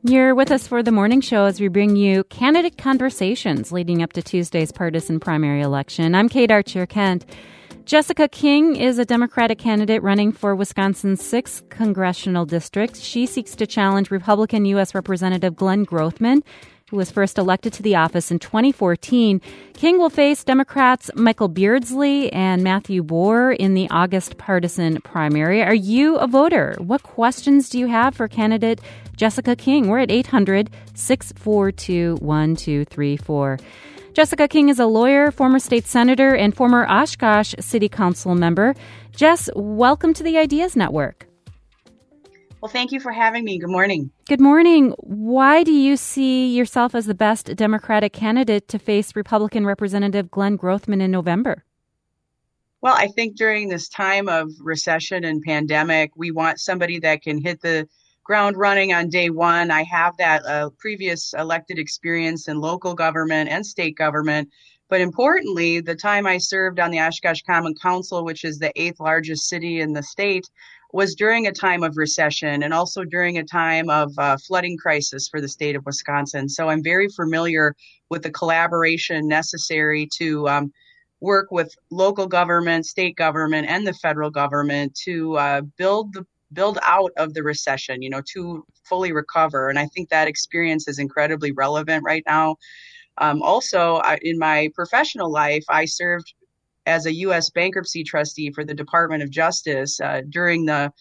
You're with us for the morning show as we bring you candidate conversations leading up to Tuesday's partisan primary election. I'm Kate Archer-Kent. Jessica King is a Democratic candidate running for Wisconsin's 6th congressional district. She seeks to challenge Republican U.S. Representative Glenn Grothman, who was first elected to the office in 2014. King will face Democrats Michael Beardsley and Matthew Bohr in the August partisan primary. Are you a voter? What questions do you have for candidate Jessica King? We're at 800-642-1234. Jessica King is a lawyer, former state senator, and former Oshkosh City Council member. Jess, welcome to the Ideas Network. Well, thank you for having me. Good morning. Good morning. Why do you see yourself as the best Democratic candidate to face Republican Representative Glenn Grothman in November? Well, I think during this time of recession and pandemic, we want somebody that can hit the ground running on day one. I have that previous elected experience in local government and state government. But importantly, the time I served on the Oshkosh Common Council, which is the 8th largest city in the state, was during a time of recession and also during a time of flooding crisis for the state of Wisconsin. So I'm very familiar with the collaboration necessary to work with local government, state government, and the federal government to build out of the recession, to fully recover. And I think that experience is incredibly relevant right now. Also, in my professional life, I served as a U.S. bankruptcy trustee for the Department of Justice during the,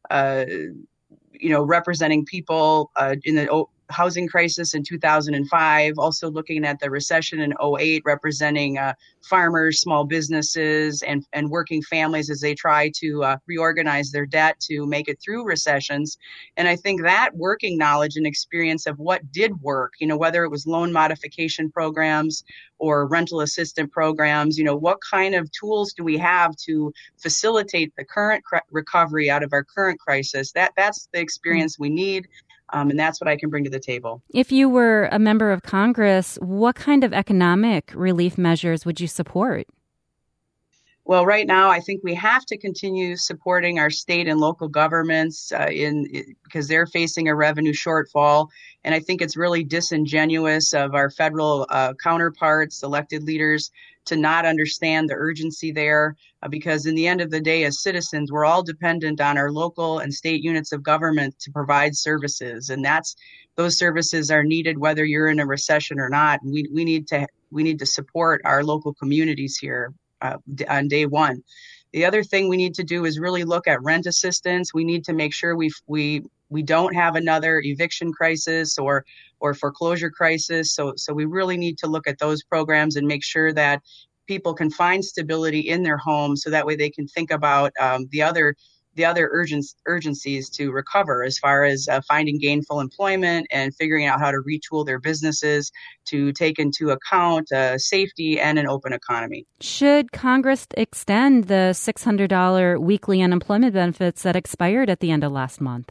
representing people in the housing crisis in 2005, also looking at the recession in 2008, representing farmers, small businesses, and working families as they try to reorganize their debt to make it through recessions. And I think that working knowledge and experience of what did work, whether it was loan modification programs or rental assistance programs, what kind of tools do we have to facilitate the current recovery out of our current crisis? That's the experience we need. And that's what I can bring to the table. If you were a member of Congress, what kind of economic relief measures would you support? Well, right now, I think we have to continue supporting our state and local governments because they're facing a revenue shortfall. And I think it's really disingenuous of our federal counterparts, elected leaders, to not understand the urgency there, because in the end of the day, as citizens, we're all dependent on our local and state units of government to provide services. And those services are needed whether you're in a recession or not. We need to support our local communities here on day one. The other thing we need to do is really look at rent assistance. We need to make sure we don't have another eviction crisis or foreclosure crisis. So we really need to look at those programs and make sure that people can find stability in their homes, so that way they can think about the other urgencies to recover, as far as finding gainful employment and figuring out how to retool their businesses to take into account safety and an open economy. Should Congress extend the $600 weekly unemployment benefits that expired at the end of last month?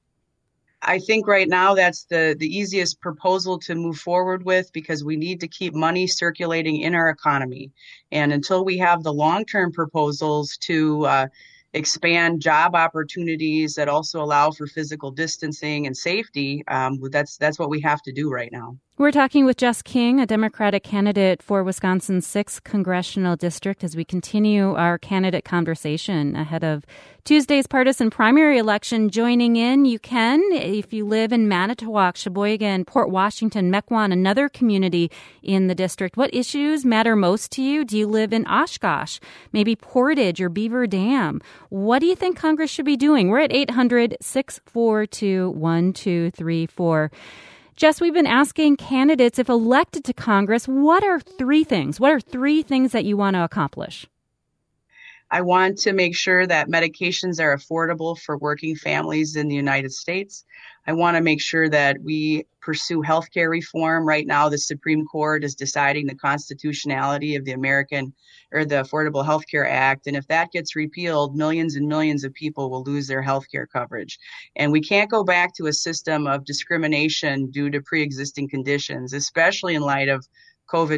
I think right now that's the easiest proposal to move forward with, because we need to keep money circulating in our economy. And until we have the long-term proposals to expand job opportunities that also allow for physical distancing and safety, that's what we have to do right now. We're talking with Jess King, a Democratic candidate for Wisconsin's 6th congressional district, as we continue our candidate conversation ahead of Tuesday's partisan primary election. Joining in, you can, if you live in Manitowoc, Sheboygan, Port Washington, Mequon, another community in the district. What issues matter most to you? Do you live in Oshkosh, maybe Portage or Beaver Dam? What do you think Congress should be doing? We're at 800-642-1234. Jess, we've been asking candidates, if elected to Congress, what are three things that you want to accomplish? I want to make sure that medications are affordable for working families in the United States. I want to make sure that we pursue healthcare reform. Right now, the Supreme Court is deciding the constitutionality of the Affordable Health Care Act. And if that gets repealed, millions and millions of people will lose their healthcare coverage. And we can't go back to a system of discrimination due to pre-existing conditions, especially in light of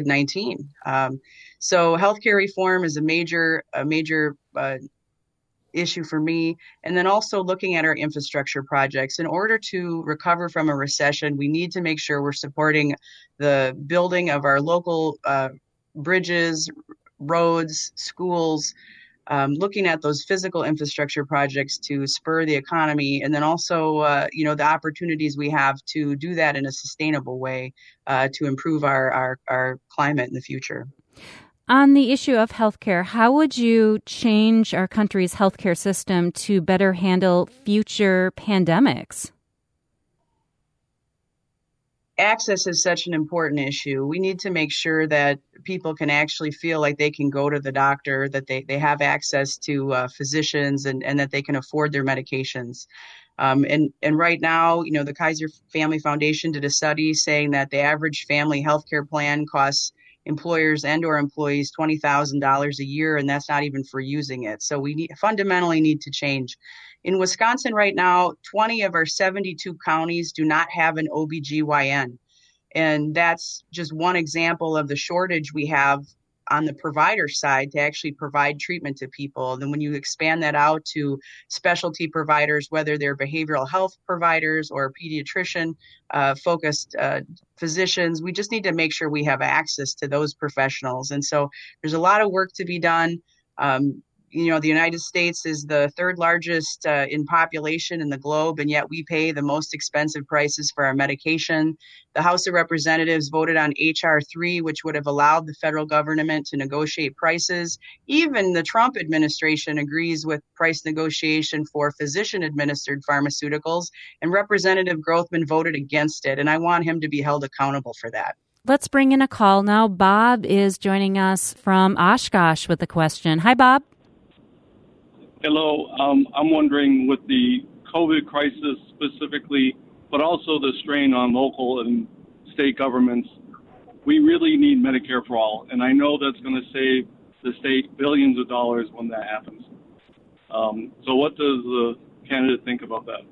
COVID-19. So healthcare reform is a major issue for me. And then also looking at our infrastructure projects. In order to recover from a recession, we need to make sure we're supporting the building of our local bridges, roads, schools, looking at those physical infrastructure projects to spur the economy, and then also, the opportunities we have to do that in a sustainable way to improve our climate in the future. On the issue of healthcare, how would you change our country's healthcare system to better handle future pandemics? Access is such an important issue. We need to make sure that people can actually feel like they can go to the doctor, that they have access to physicians, and that they can afford their medications. And right now, the Kaiser Family Foundation did a study saying that the average family healthcare plan costs employers and or employees $20,000 a year, and that's not even for using it. So we fundamentally need to change. In Wisconsin right now, 20 of our 72 counties do not have an OBGYN. And that's just one example of the shortage we have on the provider side to actually provide treatment to people. And then when you expand that out to specialty providers, whether they're behavioral health providers or pediatrician focused physicians, we just need to make sure we have access to those professionals. And so there's a lot of work to be done. The United States is the third largest in population in the globe, and yet we pay the most expensive prices for our medication. The House of Representatives voted on H.R. 3, which would have allowed the federal government to negotiate prices. Even the Trump administration agrees with price negotiation for physician-administered pharmaceuticals, and Representative Grothman voted against it, and I want him to be held accountable for that. Let's bring in a call now. Bob is joining us from Oshkosh with a question. Hi, Bob. Hello. I'm wondering, with the COVID crisis specifically, but also the strain on local and state governments, we really need Medicare for all. And I know that's going to save the state billions of dollars when that happens. So what does the candidate think about that?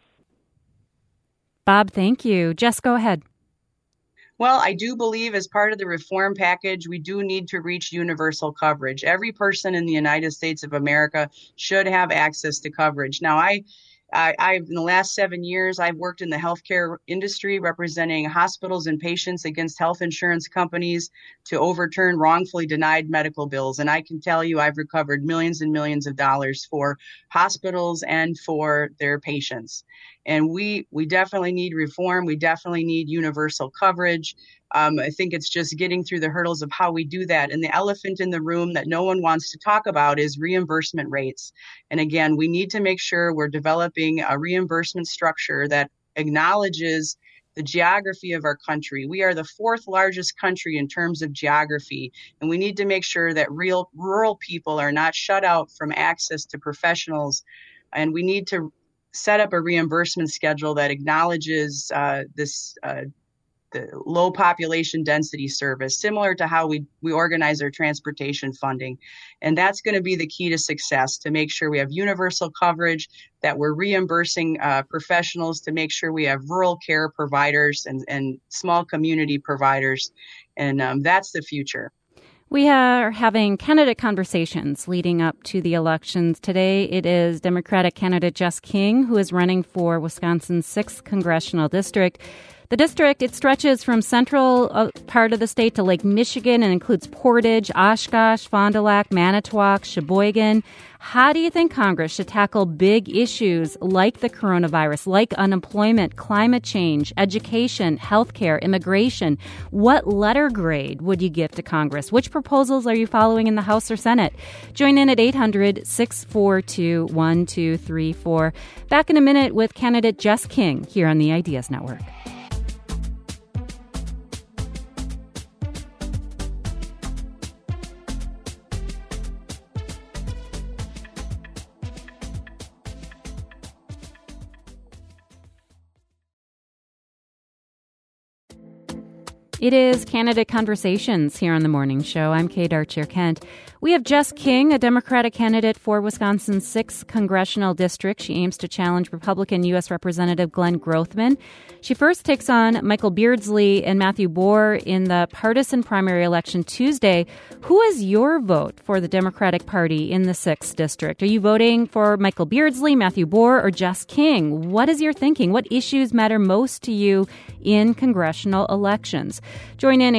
Bob, thank you. Jess, go ahead. Well, I do believe as part of the reform package, we do need to reach universal coverage. Every person in the United States of America should have access to coverage. Now, I've in the last 7 years, I've worked in the healthcare industry representing hospitals and patients against health insurance companies to overturn wrongfully denied medical bills. And I can tell you I've recovered millions and millions of dollars for hospitals and for their patients. And we definitely need reform. We definitely need universal coverage. I think it's just getting through the hurdles of how we do that. And the elephant in the room that no one wants to talk about is reimbursement rates. And again, we need to make sure we're developing a reimbursement structure that acknowledges the geography of our country. We are the fourth largest country in terms of geography, and we need to make sure that real rural people are not shut out from access to professionals. And we need to set up a reimbursement schedule that acknowledges the low population density service, similar to how we organize our transportation funding. And that's going to be the key to success, to make sure we have universal coverage, that we're reimbursing professionals, to make sure we have rural care providers and small community providers. And that's the future. We are having candidate conversations leading up to the elections. Today, it is Democratic candidate Jess King, who is running for Wisconsin's 6th congressional district. The district, it stretches from central part of the state to Lake Michigan and includes Portage, Oshkosh, Fond du Lac, Manitowoc, Sheboygan. How do you think Congress should tackle big issues like the coronavirus, like unemployment, climate change, education, healthcare, immigration? What letter grade would you give to Congress? Which proposals are you following in the House or Senate? Join in at 800-642-1234. Back in a minute with candidate Jess King here on the Ideas Network. It is Candidate Conversations here on The Morning Show. I'm Kate Archer-Kent. We have Jess King, a Democratic candidate for Wisconsin's 6th Congressional District. She aims to challenge Republican U.S. Representative Glenn Grothman. She first takes on Michael Beardsley and Matthew Bohr in the partisan primary election Tuesday. Who is your vote for the Democratic Party in the 6th District? Are you voting for Michael Beardsley, Matthew Bohr, or Jess King? What is your thinking? What issues matter most to you in congressional elections? Join in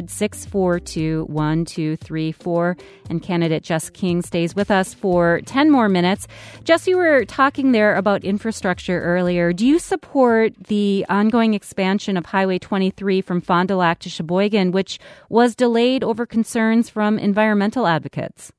800-642-1234. And candidate Jess King stays with us for 10 more minutes. Jess, you were talking there about infrastructure earlier. Do you support the ongoing expansion of Highway 23 from Fond du Lac to Sheboygan, which was delayed over concerns from environmental advocates?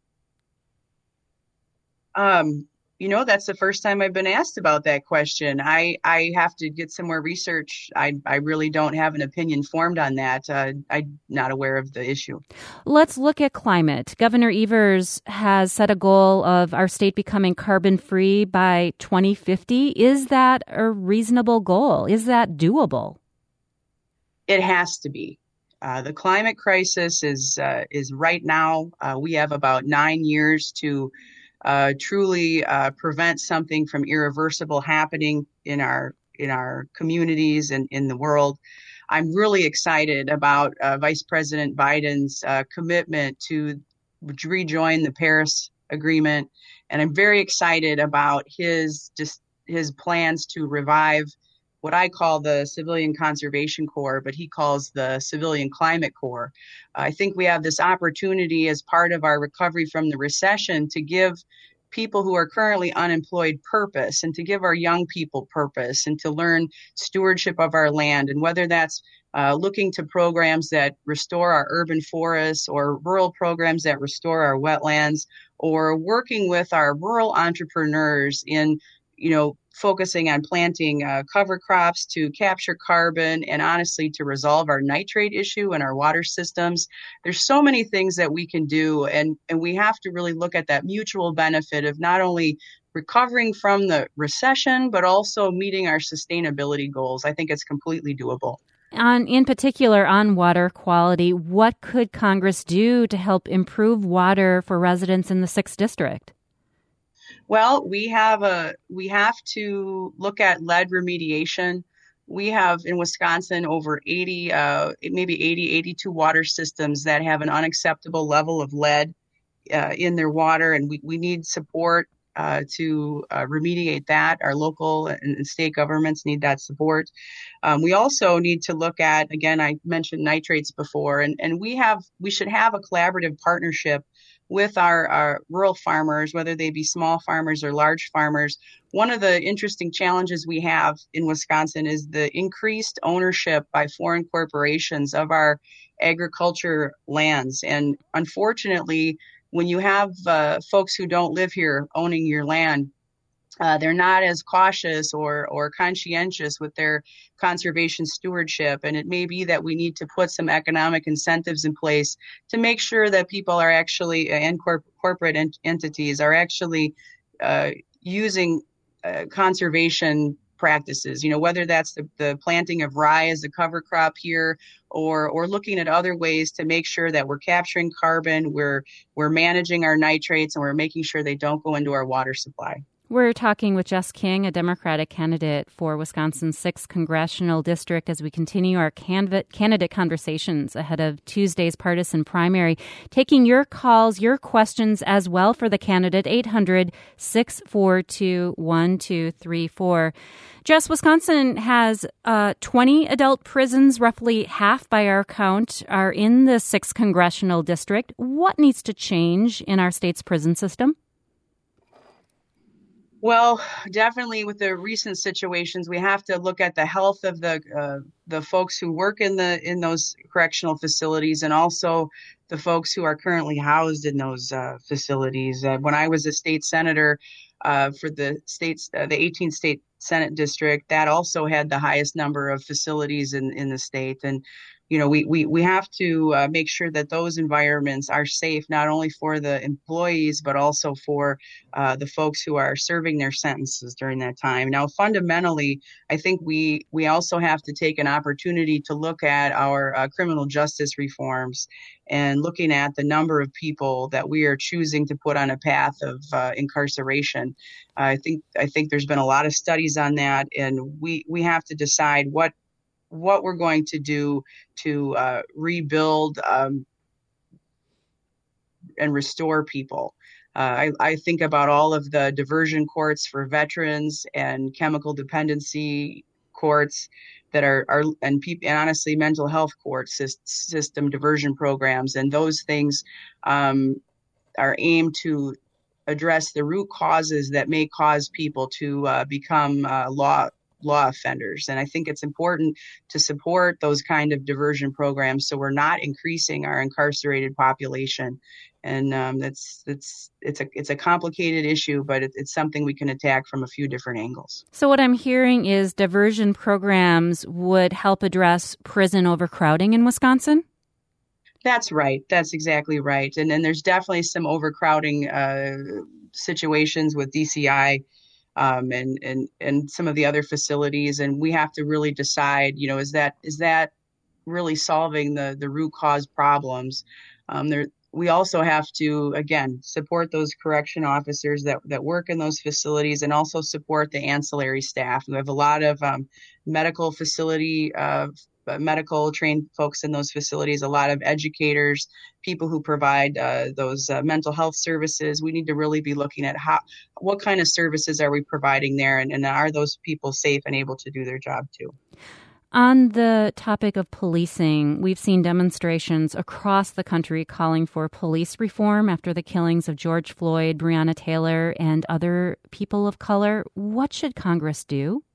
That's the first time I've been asked about that question. I have to get some more research. I really don't have an opinion formed on that. I'm not aware of the issue. Let's look at climate. Governor Evers has set a goal of our state becoming carbon-free by 2050. Is that a reasonable goal? Is that doable? It has to be. The climate crisis is right now. We have about 9 years to truly prevent something from irreversible happening in our communities and in the world. I'm really excited about Vice President Biden's commitment to rejoin the Paris Agreement, and I'm very excited about his plans to revive what I call the Civilian Conservation Corps, but he calls the Civilian Climate Corps. I think we have this opportunity as part of our recovery from the recession to give people who are currently unemployed purpose, and to give our young people purpose, and to learn stewardship of our land. And whether that's looking to programs that restore our urban forests, or rural programs that restore our wetlands, or working with our rural entrepreneurs in focusing on planting cover crops to capture carbon, and honestly to resolve our nitrate issue in our water systems. There's so many things that we can do, and we have to really look at that mutual benefit of not only recovering from the recession, but also meeting our sustainability goals. I think it's completely doable. In particular, on water quality, what could Congress do to help improve water for residents in the 6th District? Well, we have to look at lead remediation. We have in Wisconsin over 82 water systems that have an unacceptable level of lead in their water, and we need support to remediate that. Our local and state governments need that support. We also need to look at, again, I mentioned nitrates before, and we should have a collaborative partnership with our rural farmers, whether they be small farmers or large farmers. One of the interesting challenges we have in Wisconsin is the increased ownership by foreign corporations of our agriculture lands. And unfortunately, when you have folks who don't live here owning your land, they're not as cautious or conscientious with their conservation stewardship. And it may be that we need to put some economic incentives in place to make sure that people are actually, and corporate entities are actually using conservation practices, whether that's the planting of rye as a cover crop here, or looking at other ways to make sure that we're capturing carbon, we're managing our nitrates, and we're making sure they don't go into our water supply. We're talking with Jess King, a Democratic candidate for Wisconsin's 6th Congressional District, as we continue our candidate conversations ahead of Tuesday's partisan primary. Taking your calls, your questions as well for the candidate, 800-642-1234. Jess, Wisconsin has 20 adult prisons, roughly half by our count, are in the 6th Congressional District. What needs to change in our state's prison system? Well, definitely with the recent situations, we have to look at the health of the folks who work in those correctional facilities, and also the folks who are currently housed in those facilities. When I was a state senator for the 18th state Senate district, that also had the highest number of facilities in the state. And we have to make sure that those environments are safe, not only for the employees, but also for the folks who are serving their sentences during that time. Now, fundamentally, I think we also have to take an opportunity to look at our criminal justice reforms and looking at the number of people that we are choosing to put on a path of incarceration. I think there's been a lot of studies on that, and we have to decide what we're going to do to rebuild and restore people. I think about all of the diversion courts for veterans and chemical dependency courts that are and honestly mental health court system diversion programs, and those things are aimed to address the root causes that may cause people to become law offenders. And I think it's important to support those kind of diversion programs so we're not increasing our incarcerated population. And it's a complicated issue, but it's something we can attack from a few different angles. So what I'm hearing is diversion programs would help address prison overcrowding in Wisconsin? That's right. That's exactly right. And then there's definitely some overcrowding situations with DCI and some of the other facilities, and we have to really decide, is that really solving the root cause problems? We also have to, again, support those correction officers that work in those facilities, and also support the ancillary staff. We have a lot of medical trained folks in those facilities, a lot of educators, people who provide those mental health services. We need to really be looking at what kind of services are we providing there, and are those people safe and able to do their job too? On the topic of policing, we've seen demonstrations across the country calling for police reform after the killings of George Floyd, Breonna Taylor, and other people of color. What should Congress do?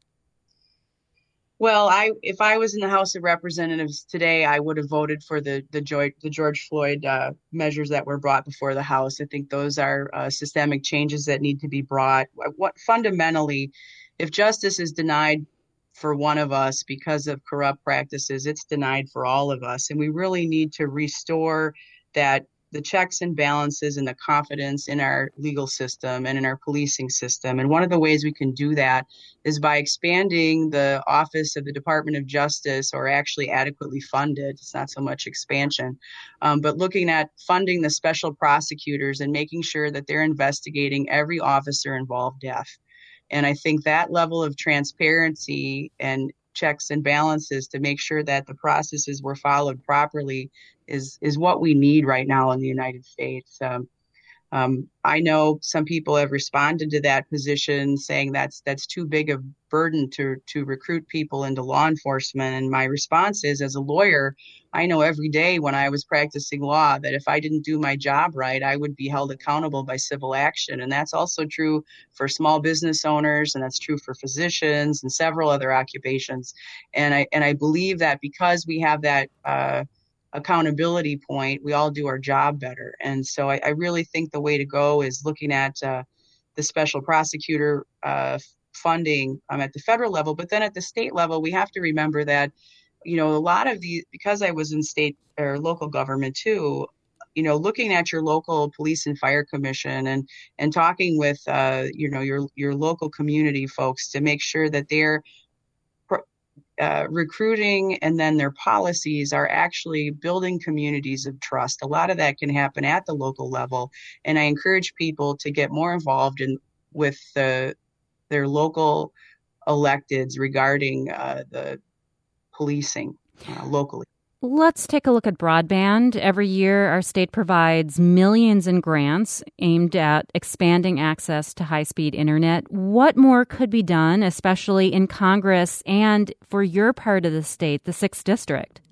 Well, if I was in the House of Representatives today, I would have voted for the George Floyd measures that were brought before the House. I think those are systemic changes that need to be brought. Fundamentally, if justice is denied for one of us because of corrupt practices, it's denied for all of us. And we really need to restore the checks and balances and the confidence in our legal system and in our policing system. And one of the ways we can do that is by expanding the Office of the Department of Justice, or actually adequately funded. It's not so much expansion, but looking at funding the special prosecutors and making sure that they're investigating every officer involved death. And I think that level of transparency and checks and balances to make sure that the processes were followed properly is what we need right now in the United States. I know some people have responded to that position saying that's too big a burden to recruit people into law enforcement. And my response is, as a lawyer, I know every day when I was practicing law that if I didn't do my job right, I would be held accountable by civil action. And that's also true for small business owners, and that's true for physicians and several other occupations. And I believe that because we have that accountability point, we all do our job better. And so I really think the way to go is looking at the special prosecutor funding at the federal level, but then at the state level, we have to remember that, a lot of these, because I was in state or local government too, looking at your local police and fire commission and talking with, your local community folks to make sure that they're recruiting and then their policies are actually building communities of trust. A lot of that can happen at the local level. And I encourage people to get more involved with their local electeds regarding the policing locally. Let's take a look at broadband. Every year, our state provides millions in grants aimed at expanding access to high-speed internet. What more could be done, especially in Congress and for your part of the state, the 6th District?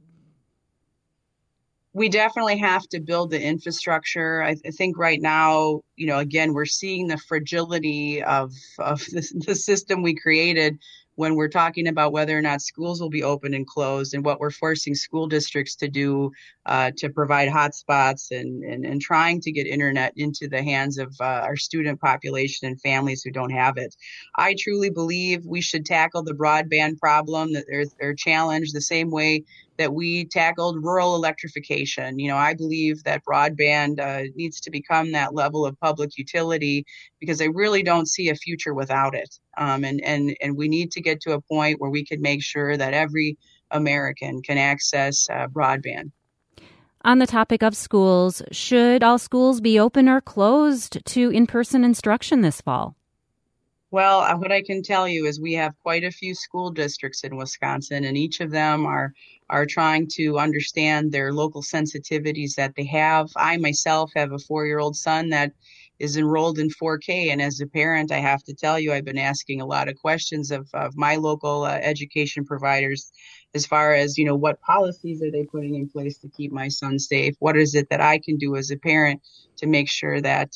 We definitely have to build the infrastructure. I think right now, again, we're seeing the fragility of the system we created when we're talking about whether or not schools will be open and closed, and what we're forcing school districts to do to provide hotspots and trying to get internet into the hands of our student population and families who don't have it. I truly believe we should tackle the broadband problem, that they're challenged the same way that we tackled rural electrification. I believe that broadband needs to become that level of public utility because I really don't see a future without it. And we need to get to a point where we can make sure that every American can access broadband. On the topic of schools, should all schools be open or closed to in-person instruction this fall? Well, what I can tell you is we have quite a few school districts in Wisconsin, and each of them are trying to understand their local sensitivities that they have. I myself have a 4-year-old son that is enrolled in 4K, and as a parent, I have to tell you, I've been asking a lot of questions of my local education providers as far as, what policies are they putting in place to keep my son safe? What is it that I can do as a parent to make sure that,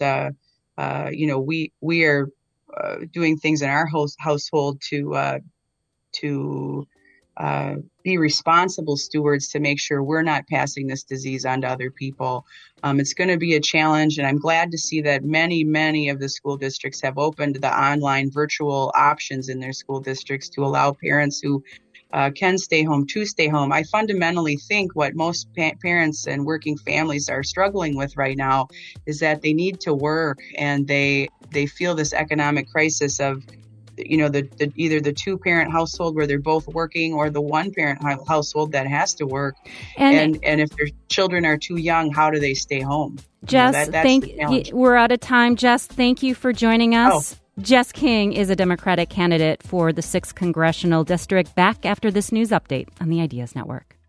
we are doing things in our household to be responsible stewards to make sure we're not passing this disease on to other people. It's going to be a challenge, and I'm glad to see that many of the school districts have opened the online virtual options in their school districts to allow parents who can stay home to stay home. I fundamentally think what most parents and working families are struggling with right now is that they need to work, and they feel this economic crisis of, the either the 2-parent household where they're both working or the 1-parent household that has to work. And if their children are too young, how do they stay home? Jess, we're out of time. Jess, thank you for joining us. Jess King is a Democratic candidate for the 6th Congressional District. Back after this news update on the Ideas Network.